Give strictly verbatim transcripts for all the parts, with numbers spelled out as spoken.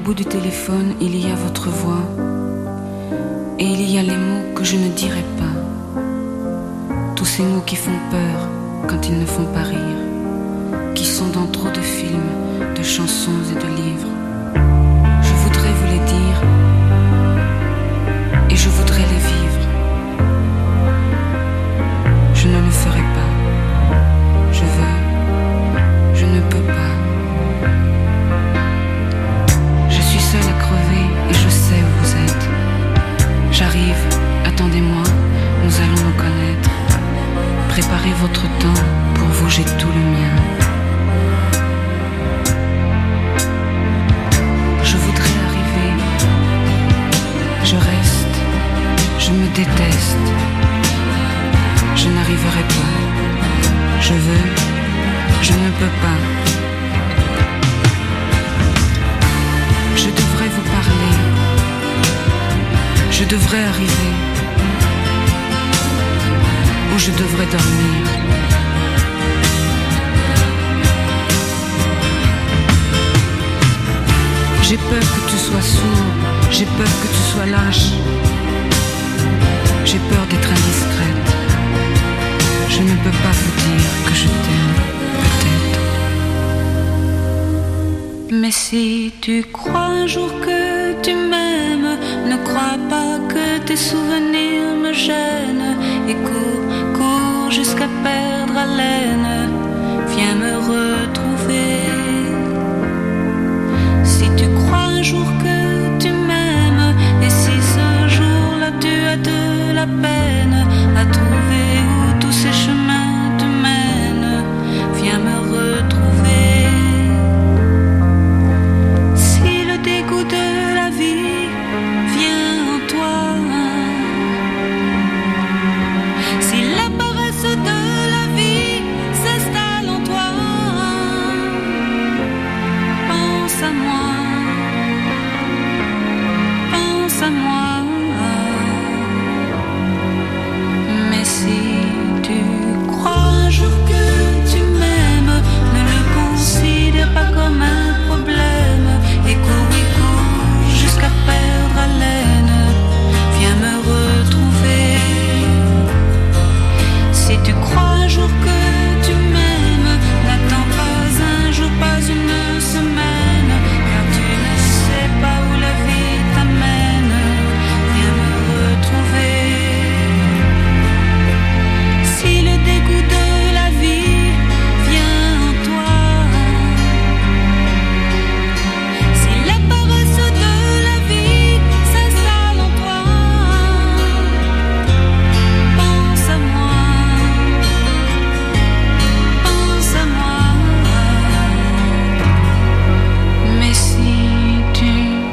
bout du téléphone, il y a votre voix. Et il y a les mots que je ne dirai pas. Tous ces mots qui font peur quand ils ne font pas rire, qui sont dans trop de films, de chansons et de livres. Je voudrais vous les dire et je voudrais les vivre. Je ne le ferai pas. Je veux, je ne peux pas. Je suis seule à crever et je sais où vous êtes. J'arrive, attendez-moi, nous allons nous connaître. Préparez votre temps, pour vous j'ai tout le mien. Je voudrais arriver, je reste, je me déteste. Je n'arriverai pas, je veux, je ne peux pas. Je devrais vous parler, je devrais arriver, ou je devrais dormir. J'ai peur que tu sois sourd, j'ai peur que tu sois lâche. J'ai peur d'être indiscrète. Je ne peux pas vous dire que je t'aime, peut-être. Mais si tu crois un jour que tu m'aimes, ne crois pas que tes souvenirs me gênent. Et cours, cours jusqu'à perdre haleine. Viens me retrouver. Si tu crois un jour que tu m'aimes, et si ce jour-là tu as de la peine à trouver où tous ces chemins te mènent, viens me retrouver. Si le dégoût de la vie vient en toi, si la paresse de la vie s'installe en toi, pense à moi, pense à moi. Mais si tu crois un jour que tu m'aimes, ne le considère pas comme un problème. Et cours, et cours jusqu'à perdre haleine. Viens me retrouver. Si tu crois un jour que tu m'aimes, n'attends pas un jour, pas une semaine, car tu ne sais pas où la vie t'amène. Viens me retrouver. Si le dégoût de la vie vient en toi, si la paresse de la vie s'installe en toi, pense à moi, pense à moi. Mais si tu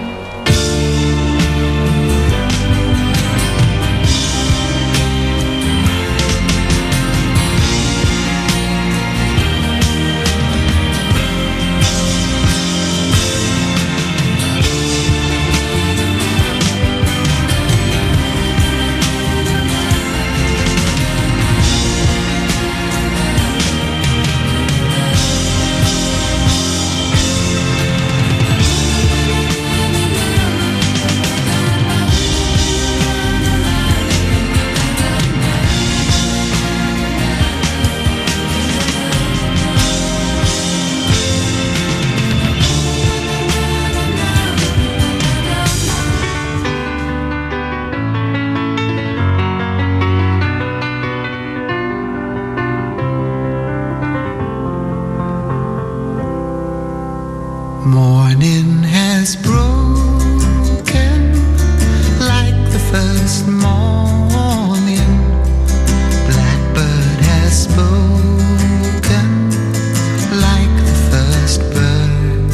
Morning has broken like the first morning. Blackbird has spoken like the first bird.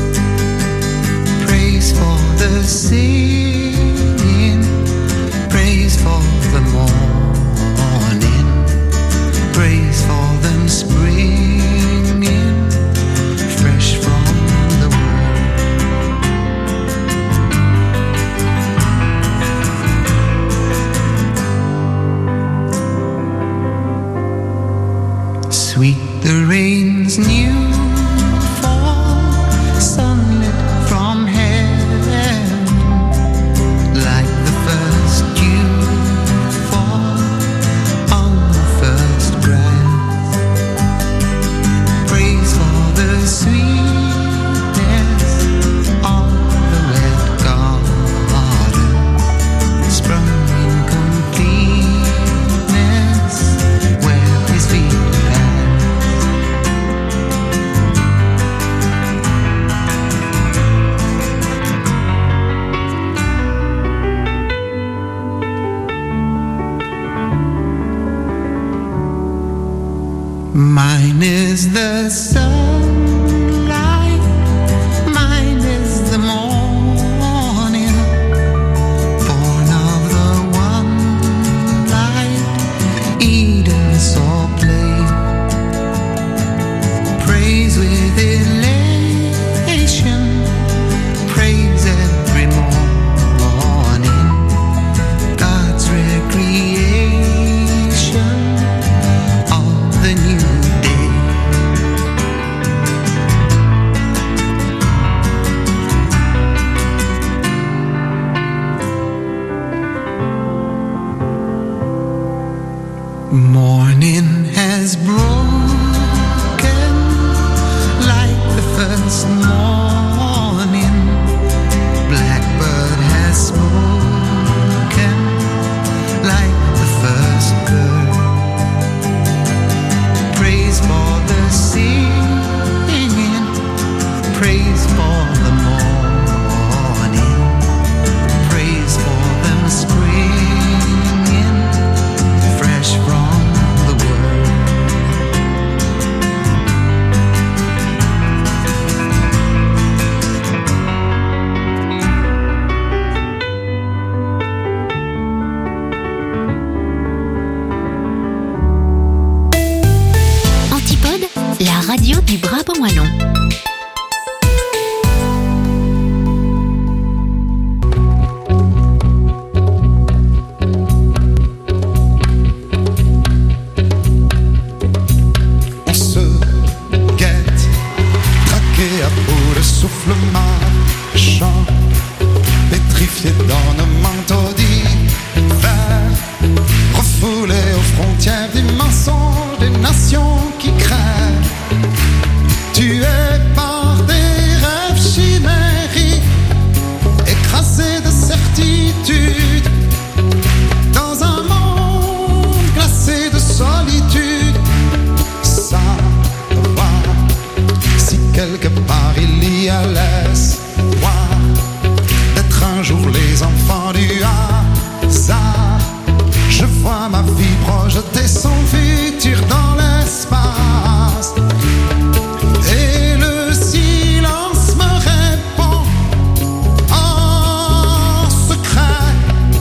Praise for the singing, praise for the morning, praise for them springing fresh from the world. One is the sunlight, mine is the morning, born of the one light, eat us all play, praise with elation, praise every morning, God's recreation of the new day. Morning has broken like the first morning. Blackbird has spoken like the first bird. Praise for the singing, praise for the morning, praise for them springing fresh from the word. Antipode, la radio du Brabant wallon. On se guette, traqué à bout de souffle marchant, pétrifié dans nos manteaux d'hiver, refoulé aux frontières du mensonge des nations qui crèvent, tué par des rêves chimériques, écrasé de certitude, dans un monde glacé de solitude. Savoir si quelque part il y a l'espoir d'être un jour les enfants du hasard. Je vois ma vie projeter son futur dans l'espace, et le silence me répond en secret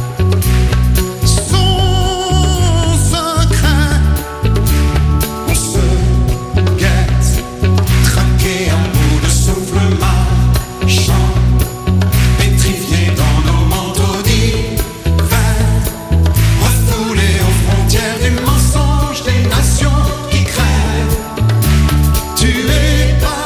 son secret. On se guette, traqué à bout de souffle marchant, pétrifié dans nos manteaux d'hiver, refoulé aux frontières du mensonge des nations qui crèvent, tué par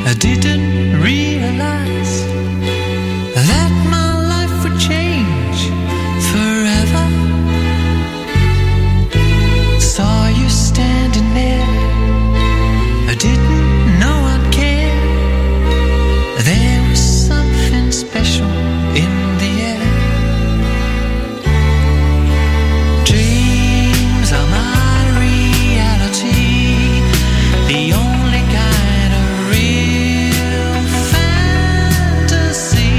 I didn't realize that my life would change forever. Saw you standing there, I didn't know I'd care. There was something special in the air. Dreams are my reality, the only kind of real fantasy.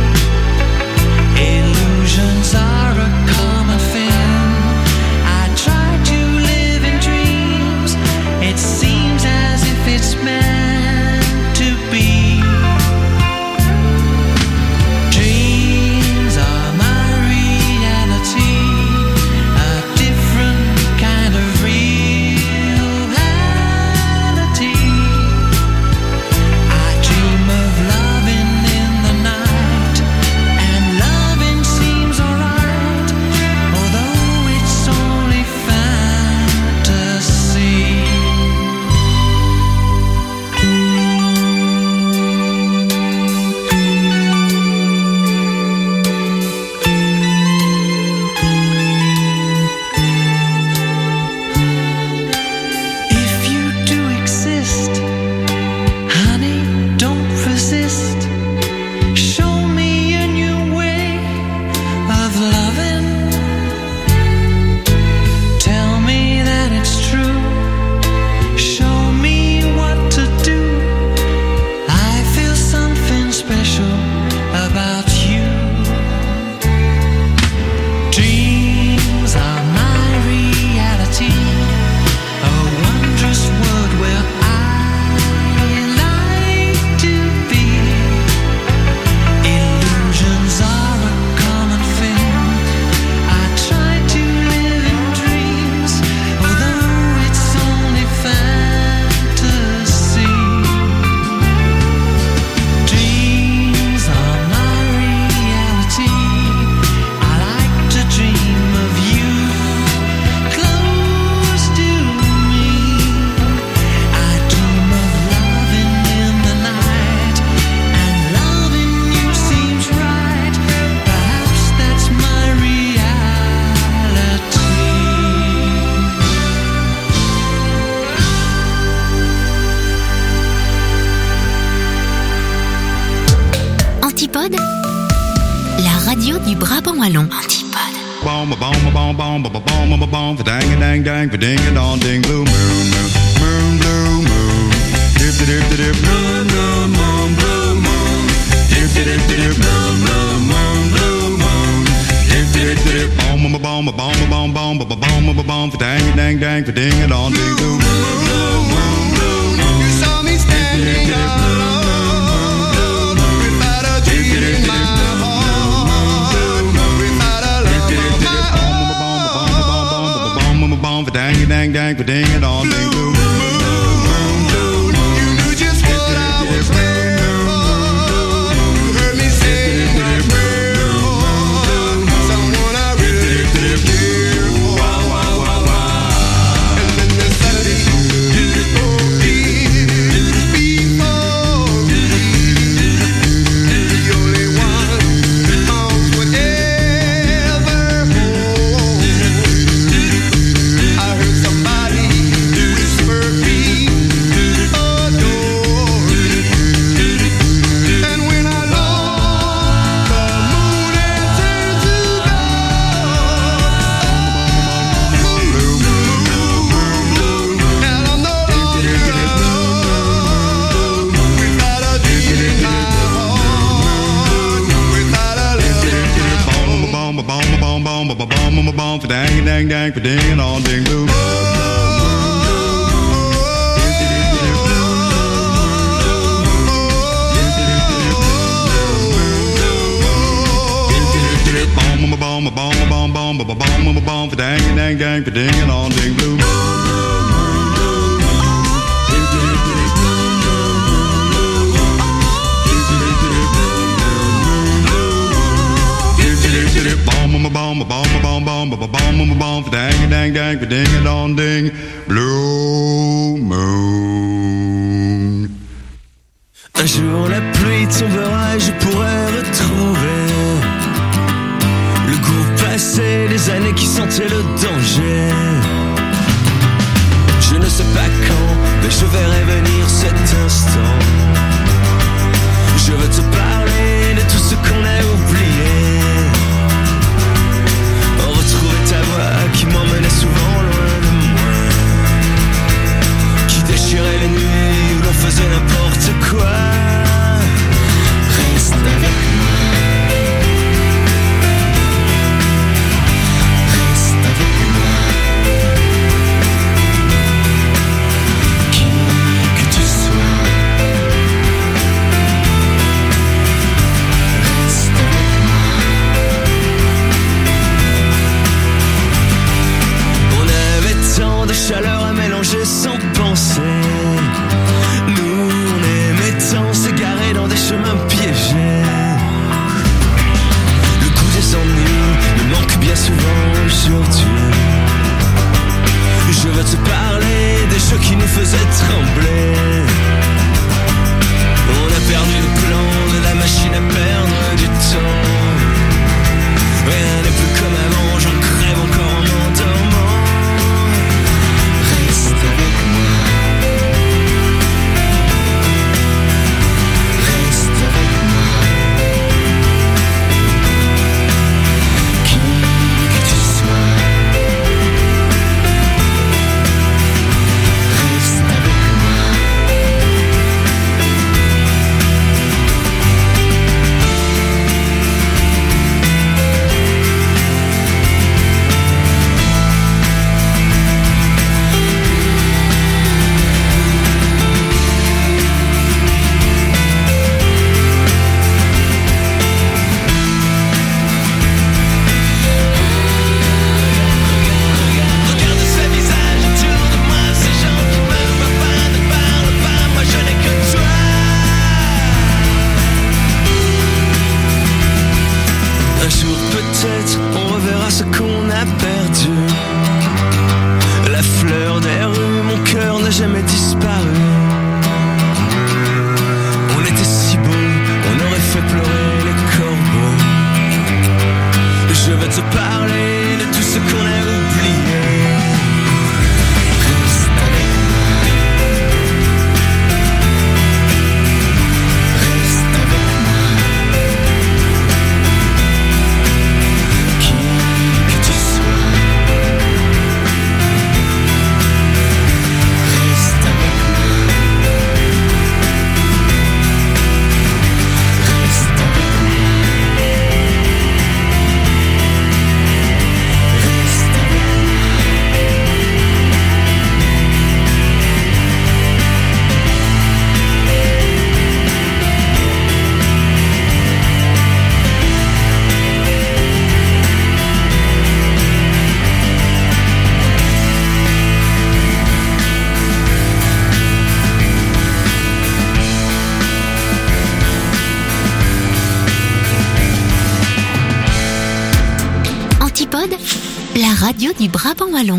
Illusions are a common thing. I try to live in dreams. It seems as if it's meant to be. Dreams are my reality, a different kind of reality. I dream of loving in the night, and loving seems alright, although it's only fantasy. If you do exist, honey, don't resist. Show me a new way of loving. Tell me that it's true. Show me what to do. I feel something special about you. Dreams are my reality, a wondrous world where I like to be. Illusions are a common thing. I try to live in dreams, although it's only fantasy. Dreams are my reality. I like to dream of you close to me. I dream of loving in the night, and loving you seems right. Perhaps that's my reality. Antipode, la radio du Brabant wallon. Antipode. Boom, ba boom, ba boom, boom, ba ba boom, ba ba boom, for dang a dang dang, for ding a dong ding, blue moon, moon, moon, blue moon, dip dip dip dip, moon, blue moon, blue moon, dip dip dip dip, moon, blue moon, blue moon, dip dip dip dip, boom, ba boom, ba boom, ba boom, boom, ba ba boom, ba ba boom, for dang a dang dang, for ding a dong ding, blue moon, blue moon, blue moon. You saw me standing alone without a dream in my heart, without a love of my own. Boom, for dang a dang dang, for ding a dong ding, blue moon, blue moon. You knew just what I was there for. You heard me sing my prayer for someone I really care for. And then there's Saturday, beautiful before me, the only one that owns whatever holds. I heard somebody whisper me adore. And when I look, the moon answers to gold. Blue moon, and I'm no longer alone without a dream in my heart, without a love of my own. Boom, ba boom, ba boom, boom, ba ba boom, ba boom, for dang dang dang, for ding a dong ding, blue moon. Boom, ba boom, ba boom, ba boom, boom, ba ba boom, ba boom, for dang dang dang, for ding a dong ding, blue moon. Boom, ba boom, ba boom, ba boom, boom, ba ba boom, ba boom, for dang dang dang, for ding a dong ding, blue moon. verrai venir cet instant. Je veux te parler de tout ce qu'on a oublié. Retrouver ta voix qui m'emmenait souvent loin de moi, qui déchirait les nuits où l'on faisait n'importe quoi. Reste avec moi. Reste avec moi. Qui que tu sois. Reste avec moi. On avait tant de chaleur à mélanger sans penser. Nous, on aimait tant s'égarer dans des chemins piégés. Le goût des ennuis me manque bien souvent aujourd'hui. Je veux te parler des jeux qui nous faisaient trembler. On a perdu le plan de la machine à perdre du temps. Rien n'est plus comme avant, j'en crève encore en m'endormant. Reste avec moi. Reste avec moi. Qui que tu sois. Reste avec moi. Regarde ce visage autour de moi, ces gens qui me voient pas, ne parlent pas, moi je n'ai que toi. Un jour peut-être on reverra ce qu'on a perdu. La fleur des rues, mon cœur n'a jamais disparu. On était si beaux, on aurait fait pleurer les corbeaux. Je veux te parler de tout ce qu'on a oublié. Reste avec moi. Reste avec moi. Qui que tu sois. Reste avec moi. Reste avec moi. Reste avec moi. Antipode, la radio du Brabant wallon.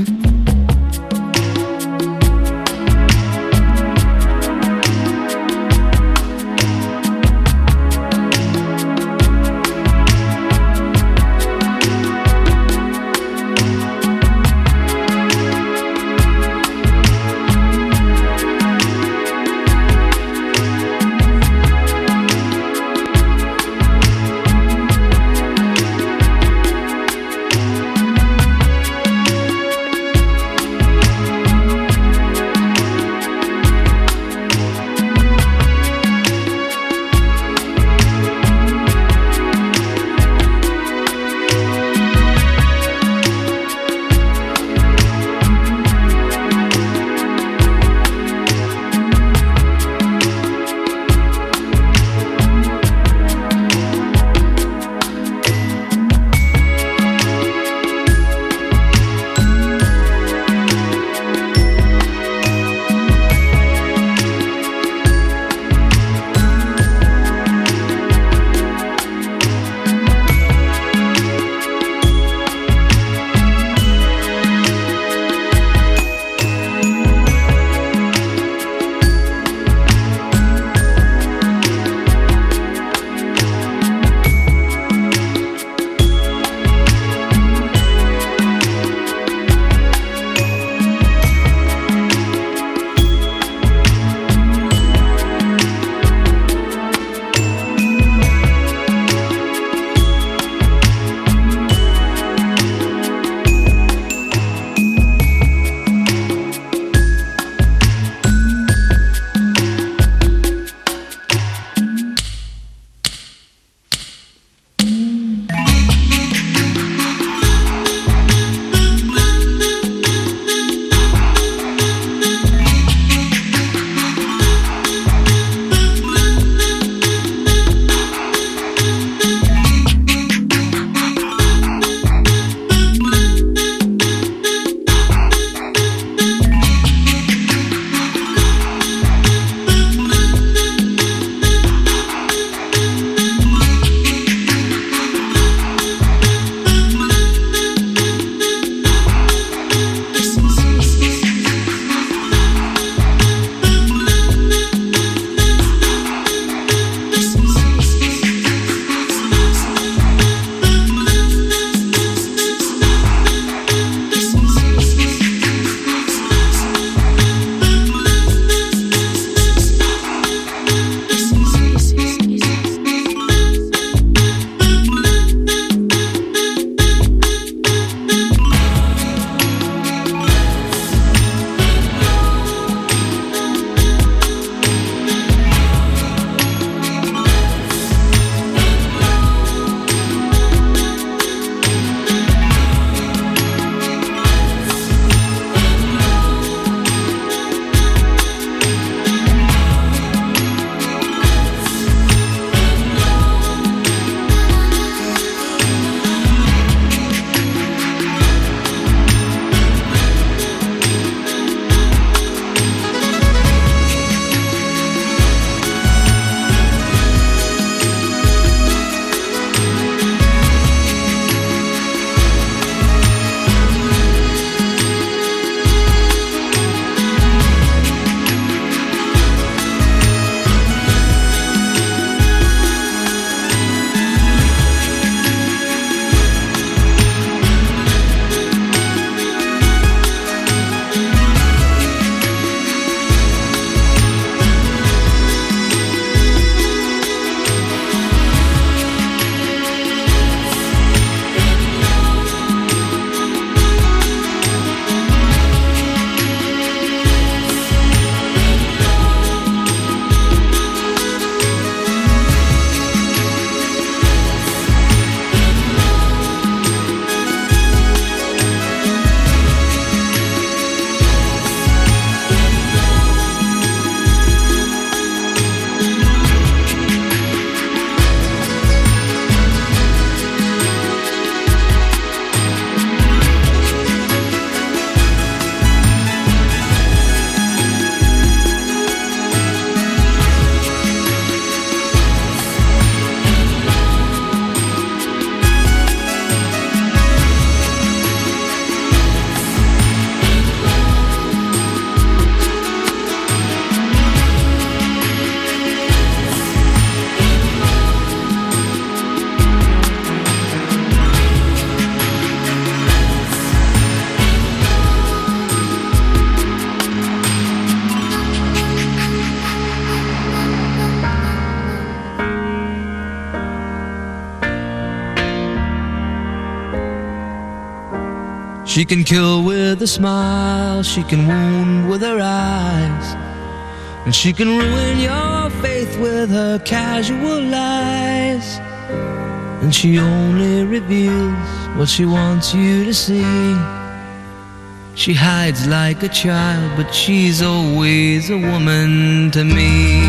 She can kill with a smile, she can wound with her eyes, and she can ruin your faith with her casual lies. And she only reveals what she wants you to see. She hides like a child, but she's always a woman to me.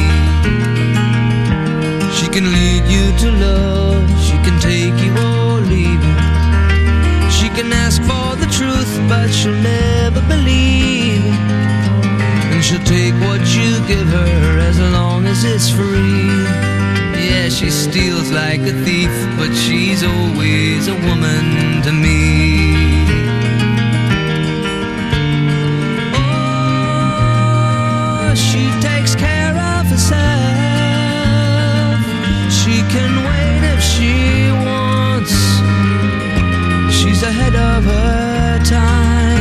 She can lead you to love, she can take you or leave you. She can ask for the truth, but she'll never believe it. And she'll take what you give her as long as it's free. Yeah, she steals like a thief, but she's always a woman to me. Oh, she takes care of herself. She can wait if she wants. She's ahead of her time.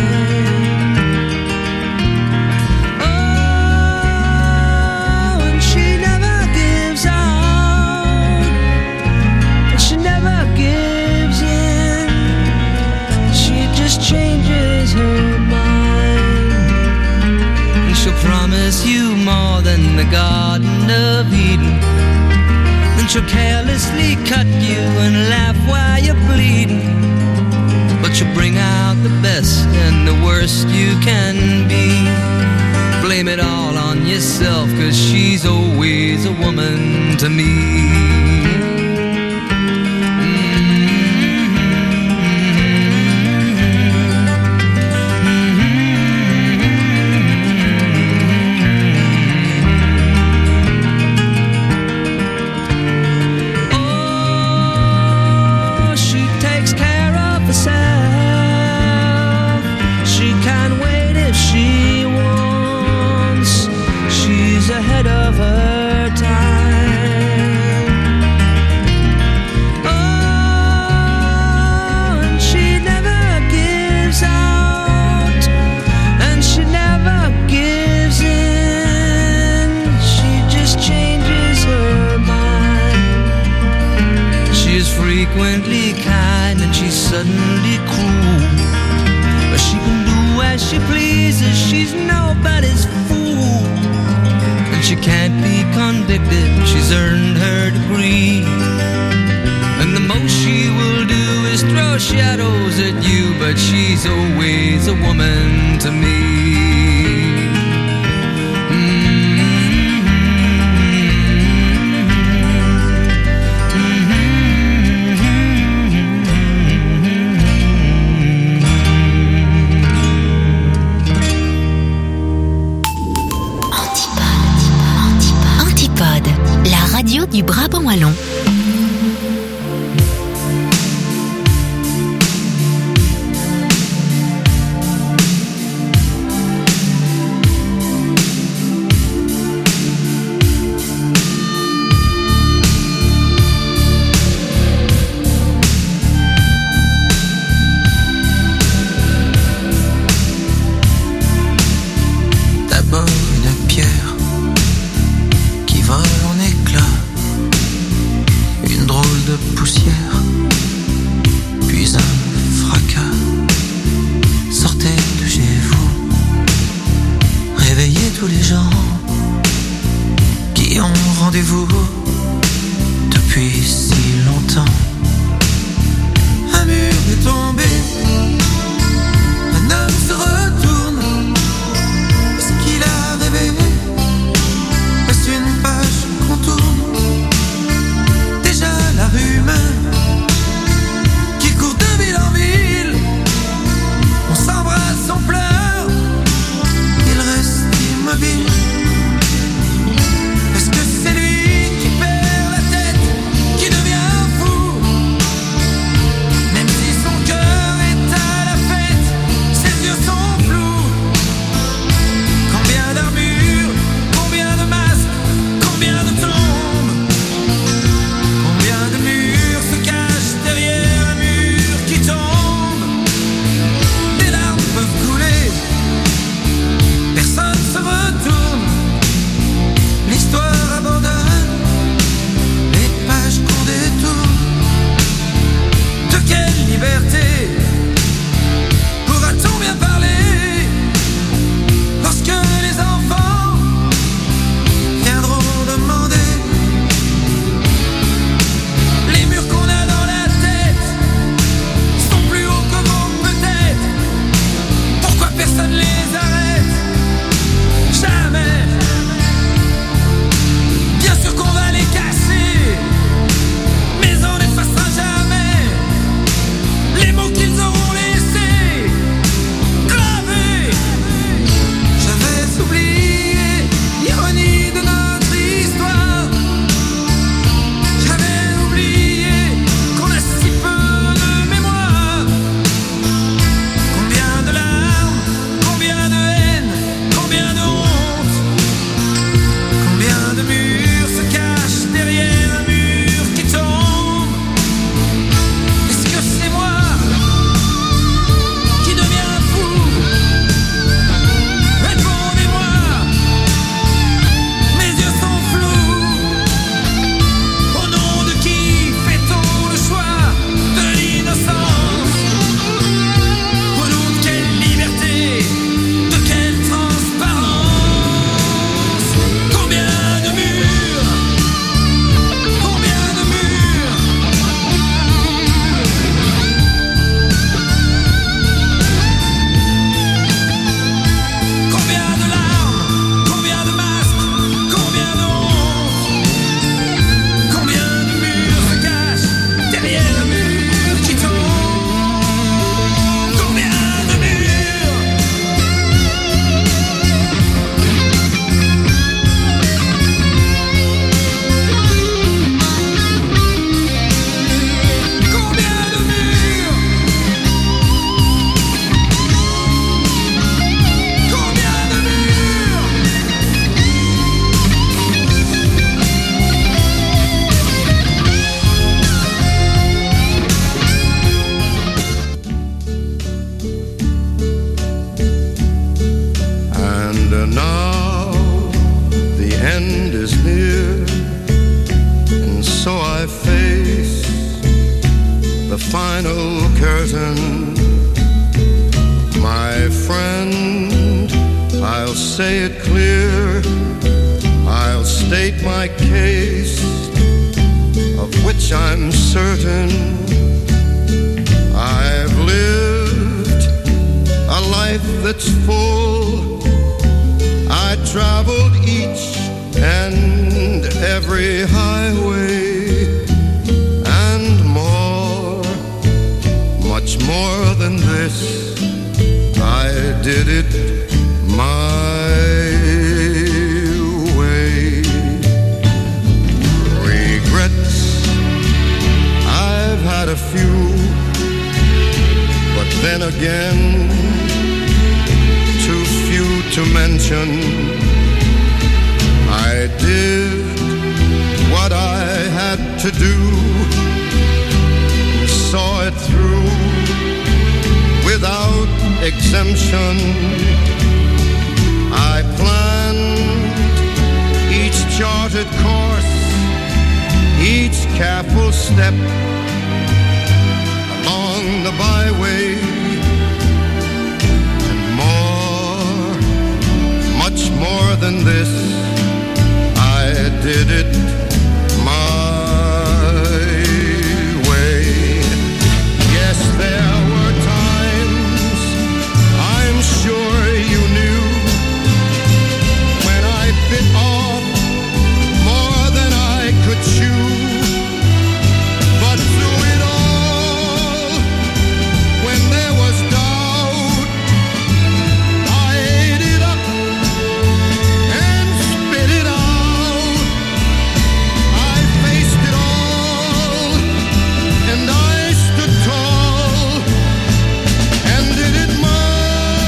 Oh, and she never gives out, and she never gives in. She just changes her mind, and she'll promise you more than the Garden of Eden. And she'll carelessly cut you and laugh while you're bleeding. But she'll bring out the best and the worst you can be. Blame it all on yourself, 'cause she's always a woman to me. Ahead of her time. Oh, and she never gives out, and she never gives in. She just changes her mind. She is frequently kind and she's suddenly cruel, but she can do as she pleases. She's nobody's fool. She can't be convicted, she's earned her degree. And the most she will do is throw shadows at you, but she's always a woman to me. Du Brabant wallon. D'abord une pierre qui vole en éclats, une drôle de poussière, puis un fracas. Sortez de chez vous, réveillez tous les gens qui ont rendez-vous depuis si longtemps. Un mur est tombé, un homme se retourne. Est-ce qu'il a rêvé? Est-ce une page qu'on tourne? Déjà la rumeur qui court de ville en ville. On s'embrasse, on pleure, il reste immobile. Est-ce que c'est lui qui perd? is near, and so I face the final curtain. My friend, I'll say it clear, I'll state my case, of which I'm certain. I've lived a life that's full. I traveled each and every highway and more, much more than this. I did it my way. Regrets, I've had a few, but then again, too few to mention. I did what I had to do, saw it through without exemption. I planned each charted course, each careful step along the byway, and more, much more than this, I did it my way. Yes, there were times, I'm sure you knew, when I bit off more than I could chew. But through it all, when there was doubt, I ate it up and spit it out. I faced it all, and I stood tall and did it my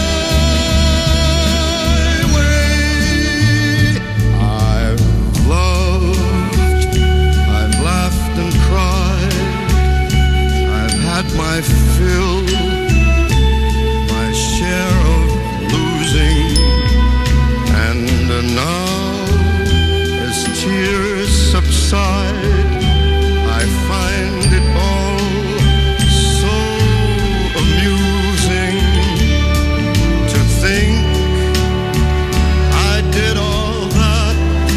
way. I've loved, I've laughed and cried, I've had my fill, my share of losing, and now as tears subside, I find it all so amusing to think I did all that,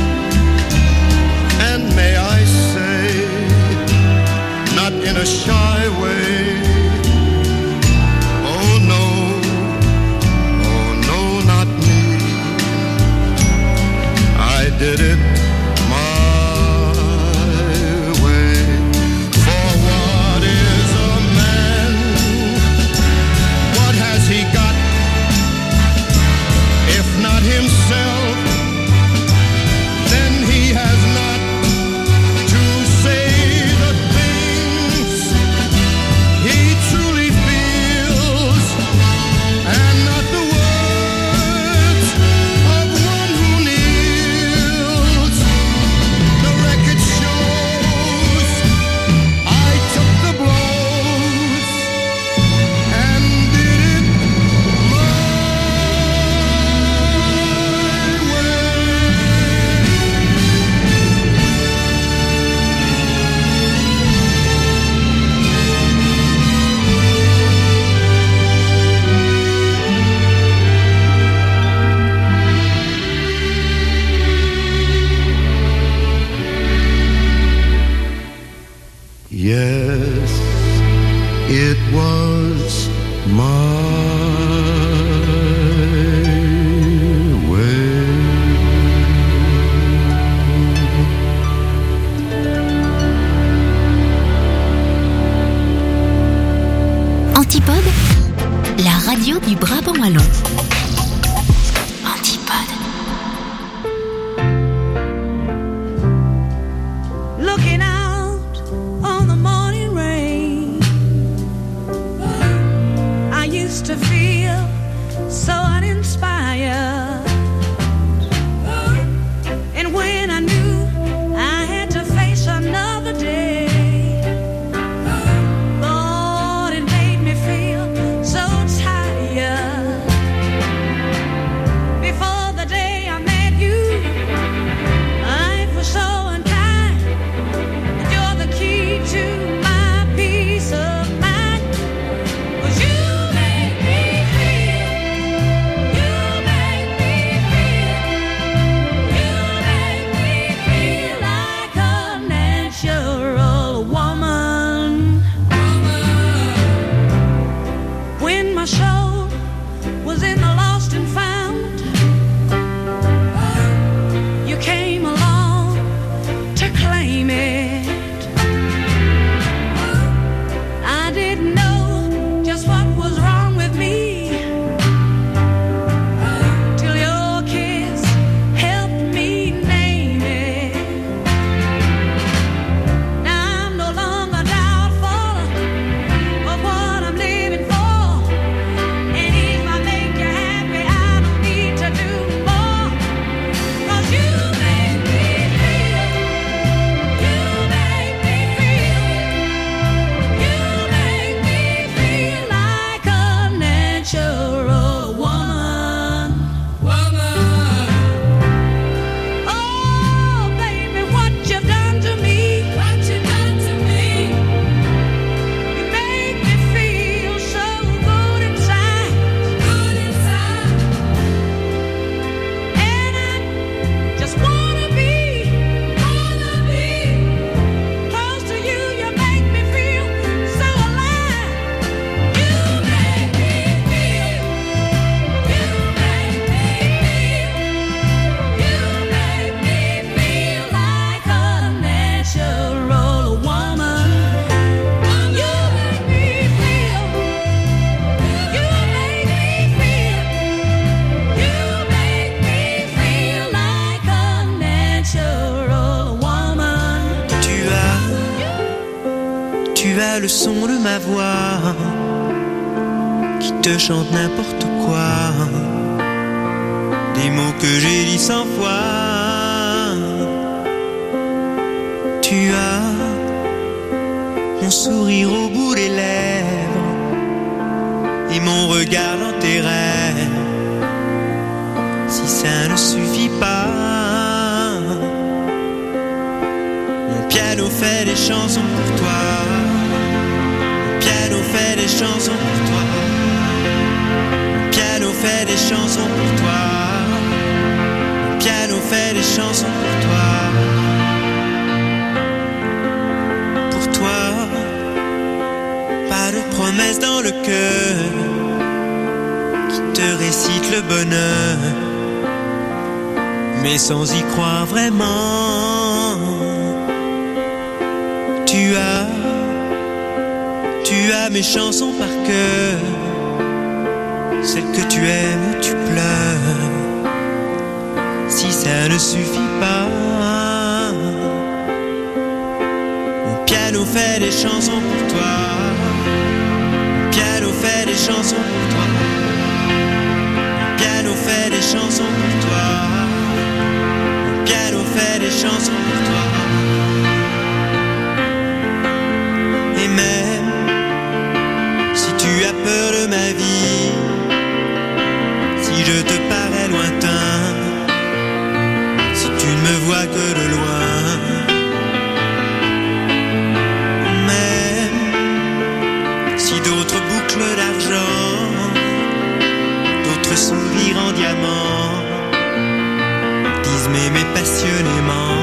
and may I say, not in a shy way. Oh no, oh no, not me. I did it my way. For what is a man? What has he got? If not himself, then he has not to say the things he truly feels, and not the words of one who kneels. The record shows I took the blows and did it my way. Yes, it was my way. Antipode, la radio du Brabant wallon. Antipode. Looking out on the morning rain, I used to feel so uninspired. And when I knew I had to face another day, Lord, it made me feel so tired. as le son de ma voix qui te chante n'importe quoi, des mots que j'ai dit cent fois. Tu as mon sourire au bout des lèvres et mon regard dans tes rêves. Si ça ne suffit pas, mon piano fait des chansons pour toi. Mon piano fait des chansons pour toi. Mon piano fait des chansons pour toi. Mon piano fait des chansons pour toi. Pour toi, pas de promesses dans le cœur qui te récite le bonheur, mais sans y croire vraiment. Tu as, tu as mes chansons par cœur, celles que tu aimes ou tu pleures. Si ça ne suffit pas, mon piano fait des chansons pour toi. Mon piano fait des chansons pour toi. Mon piano fait des chansons pour toi. Mon piano fait des chansons pour toi. Et même si tu as peur de ma vie, si je te parais lointain, si tu ne me vois que de loin, même si d'autres boucles d'argent, d'autres sourires en diamant disent m'aimer passionnément,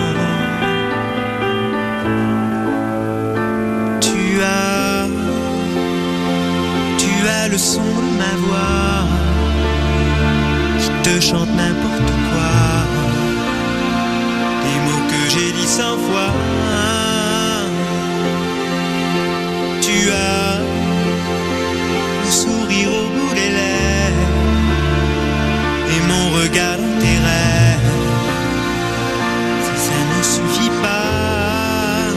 le son de ma voix qui te chante n'importe quoi, des mots que j'ai dit cent fois. Tu as le sourire au bout des lèvres et mon regard dans tes rêves. Si ça ne suffit pas,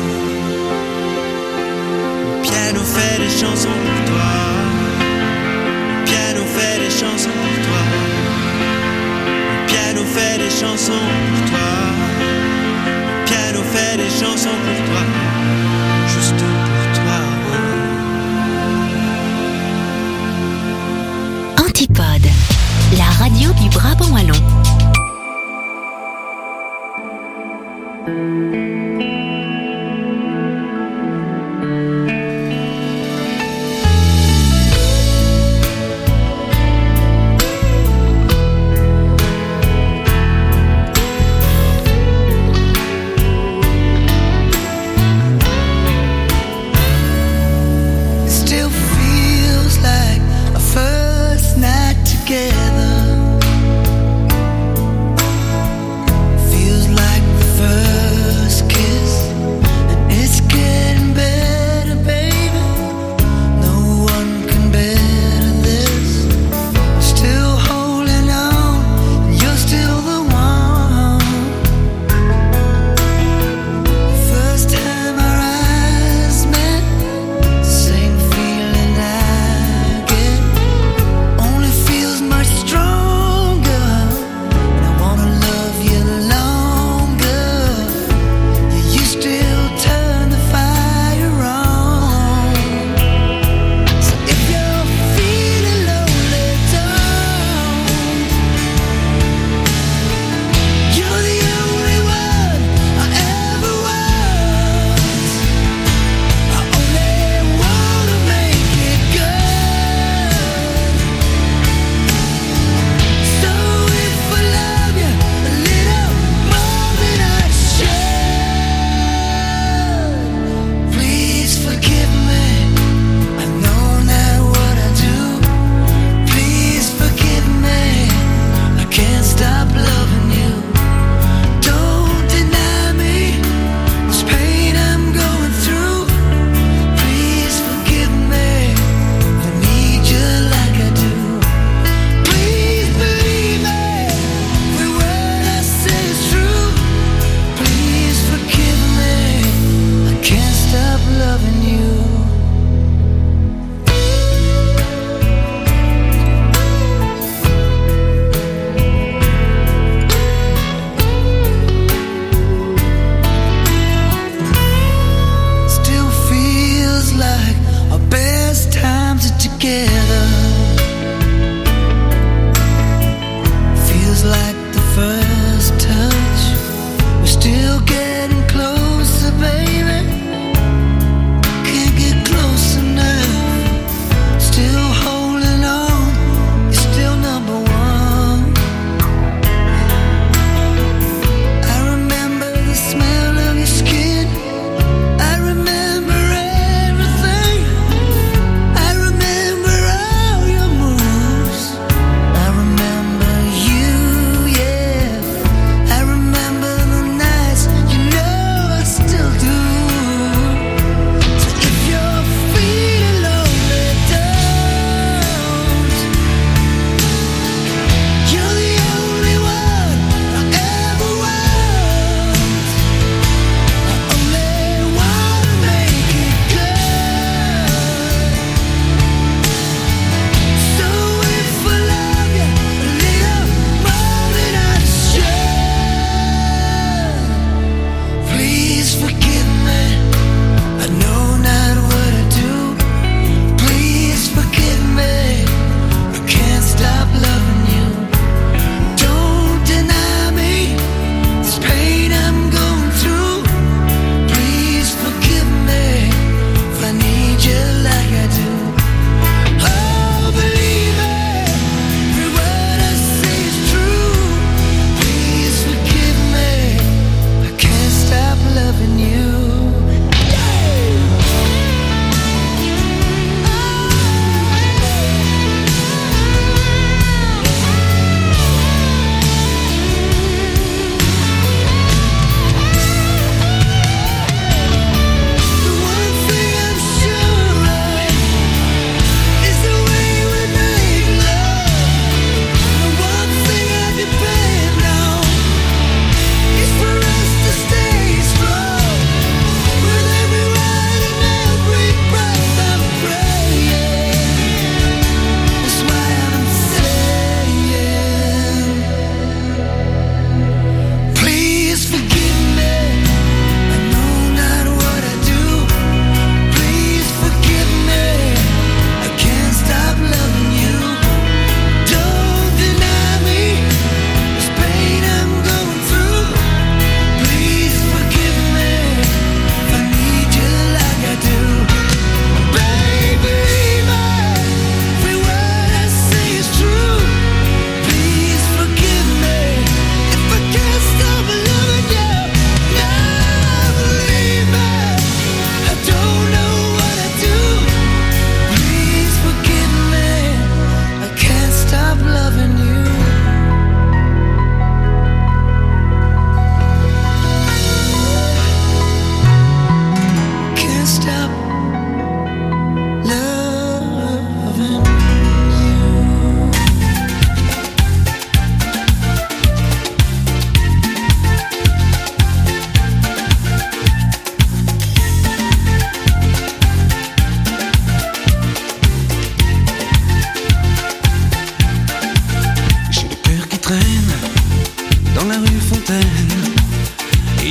mon piano fait des chansons pour toi. Piano fait des chansons pour toi. Le piano fait des chansons pour toi. Le piano fait des chansons pour toi. Juste pour toi. Antipode, la radio du Brabant wallon. Feels like the first kiss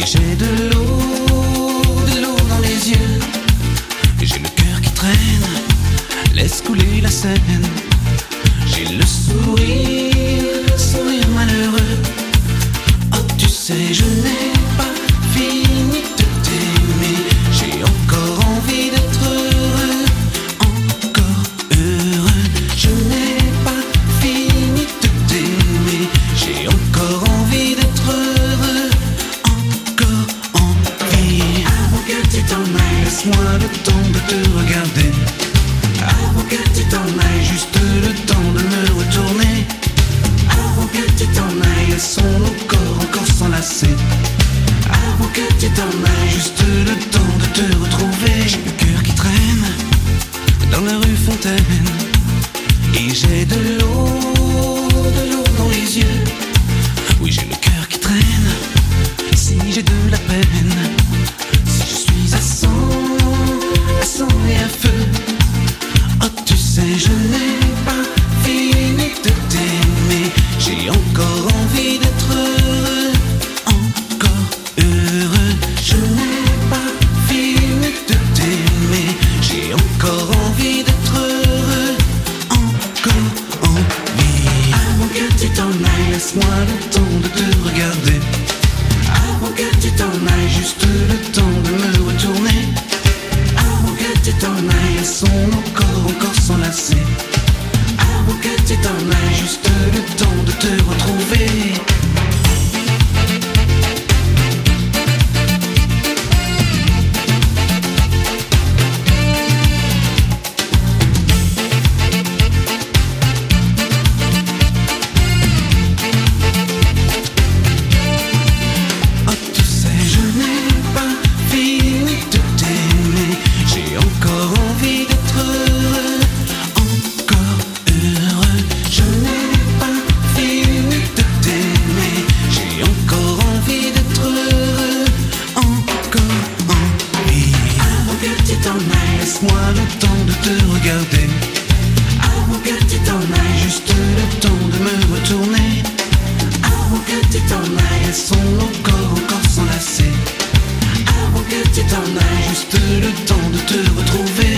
Et j'ai de l'eau, de l'eau dans les yeux. Et j'ai le cœur qui traîne, laisse couler la Seine. J'ai le sourire, le sourire malheureux. Oh tu sais je n'ai pas fini de t'aimer. J'ai encore envie d'être heureux, encore heureux. Je n'ai pas fini de t'aimer. J'ai encore envie d'être heureux, encore envie. Avant que tu t'en ailles, laisse-moi le temps de te regarder. Avant que tu t'en ailles, juste le temps de me retourner. Avant que tu t'en ailles, laissons nos corps encore s'enlacer. Avant que tu t'en ailles, juste le temps de te retrouver. J'ai le cœur qui traîne dans la rue Fontaine. Et j'ai de l'eau, de l'eau dans les yeux. Oui j'ai le cœur qui traîne, si j'ai de la peine. Si je suis à cent, à cent et à feu. Oh tu sais je n'ai pas fini de t'aimer. J'ai encore envie d'être heureux, encore heureux. Je n'ai pas fini de t'aimer. J'ai encore envie d'être heureux, encore envie. Avant que tu t'en ailles, laisse-moi le temps de te regarder. Avant que tu t'en ailles, juste le temps de me retourner. Avant que tu t'en ailles, laissons nos corps encore s'enlacer. Avant que tu t'en ailles, juste le temps de te retrouver. Oh tu sais je n'ai pas fini de t'aimer. J'ai encore envie d'être heureux, encore heureux. Je n'ai pas fini de t'aimer. J'ai encore envie d'être heureux, encore envie. Avant que tu t'en ailles, laisse-moi le temps de te regarder. Avant que tu t'en ailles, juste le temps de me retourner. Avant que tu t'en ailles, laissons nos corps encore s'enlacer. Avant que tu t'en ailles, juste le temps de te retrouver.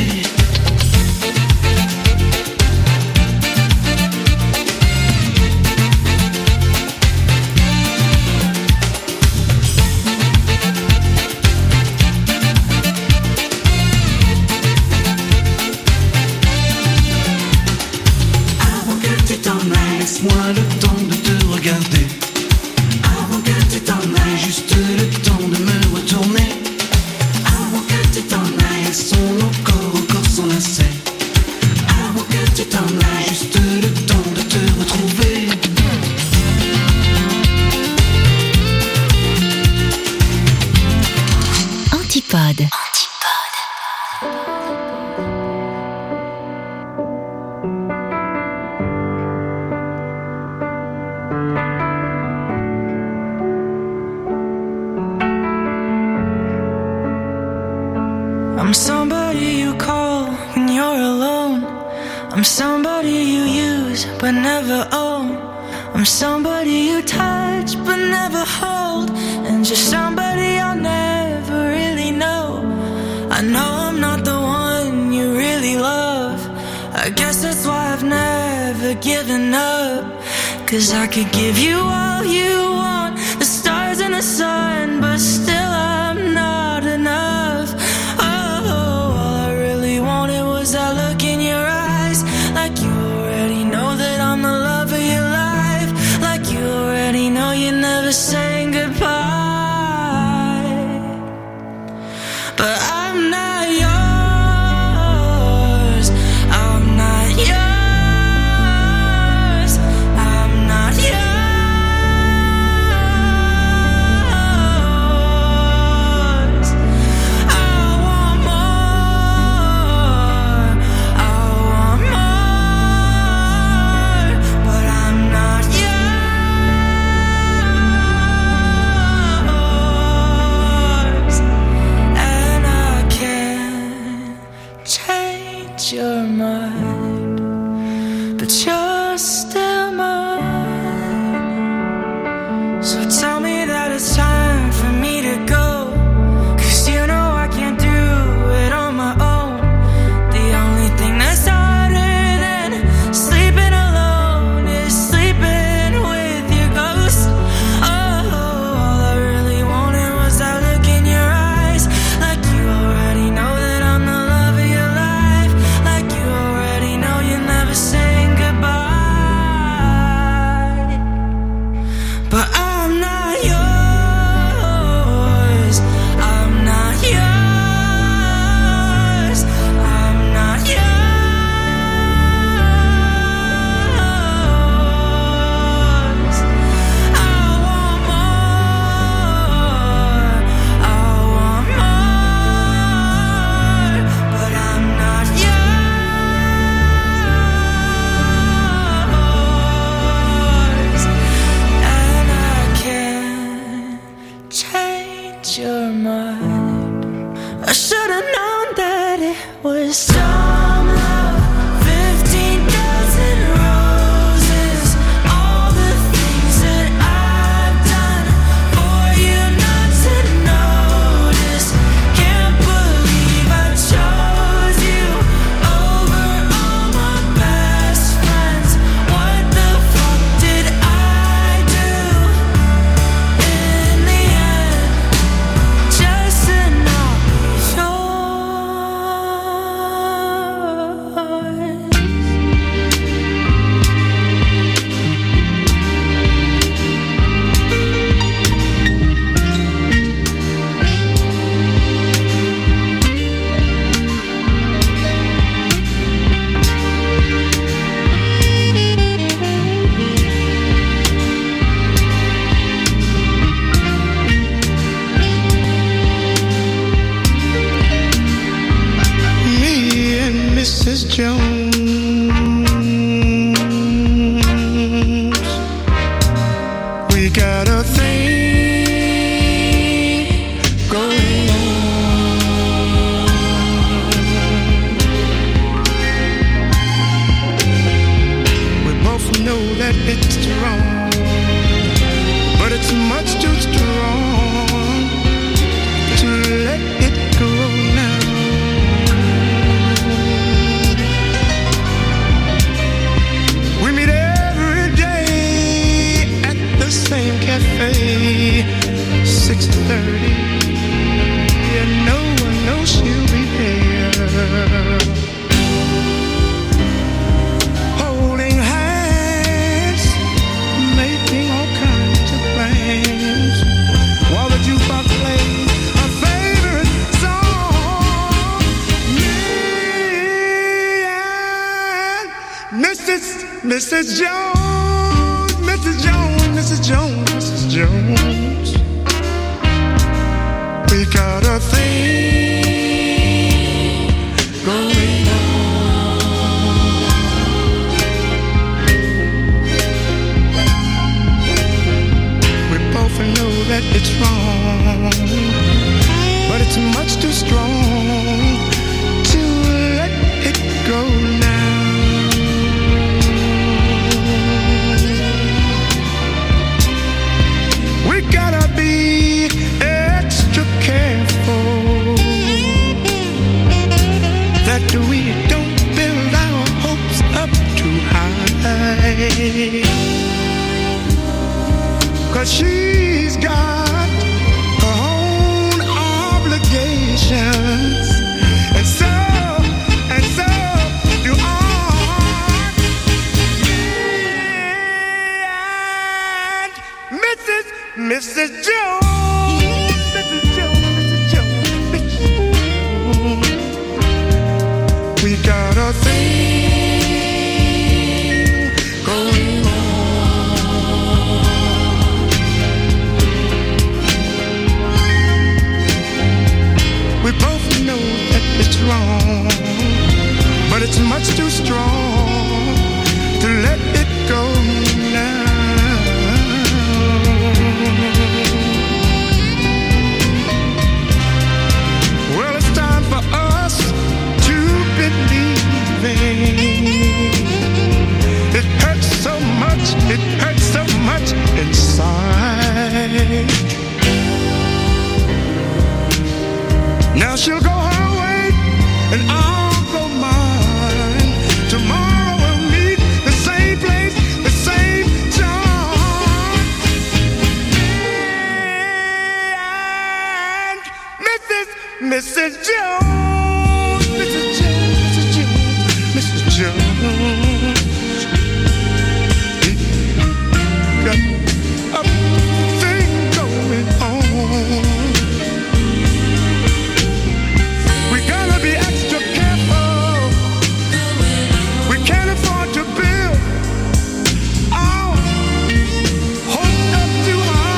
Avant que tu t'en ailles, laisse-moi le temps de te regarder. Avant que tu t'en ailles, juste le temps de me retourner. Avant que tu t'en ailles, laissons nos corps encore s'enlacer. Avant que tu t'en ailles, juste le temps de te retrouver. Antipode. I'm somebody you call when you're alone. I'm somebody you use but never own. I'm somebody you touch but never hold. And just somebody I'll never really know. I know I'm not the one you really love. I guess that's why I've never given up. Cause I could give you all you want, the stars and the sun, but still I'm not enough. That look in your eyes, like you already know that I'm the love of your life, like you already know you're never saying goodbye. But I'm not yours, I'm not yours, I'm not yours. change your mind. I should have known that it was some love. Fifteen thousand roses, all the things that I've done for you not to notice. Can't believe I chose you over all my best friends. What the fuck did I do in the end? Just to not be Me and Missus Jones, we got a thing going on. We both know that it's wrong, but it's much too strong to let it go now. We meet every day at the same cafe, six thirty. Yeah, no one knows she'll be there. Holding hands, making all kinds of plans, while the jukebox plays our favorite song. Me and Missus Missus Jones, Missus Jones, Missus Jones, Missus Jones. We got a thing going on. We both know that it's wrong, but it's much too strong to let it go now. We gotta be extra careful that we don't build our hopes up too high, 'cause she's got her own obligations, and so, and so do I. Me and Missus Missus Jones, Missus Jones, Missus Jones, Missus Jones. We got a thing going on. We both know that it's wrong, but it's much too strong to let it go now. Well, it's time for us to believe. It hurts so much, it hurts so much inside. Now she'll go her way and I'll go mine. Tomorrow we'll meet the same place, the same time. And Missus Missus Jones, Missus Jones, Missus Jones, Missus Jones. Got a thing going on. We gotta be extra careful. We can't afford to build our hopes up too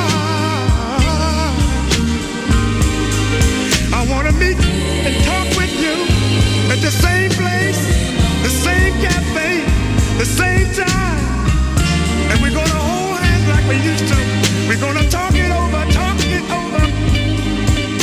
high. I wanna meet and talk with you at the same place, the same cafe, the same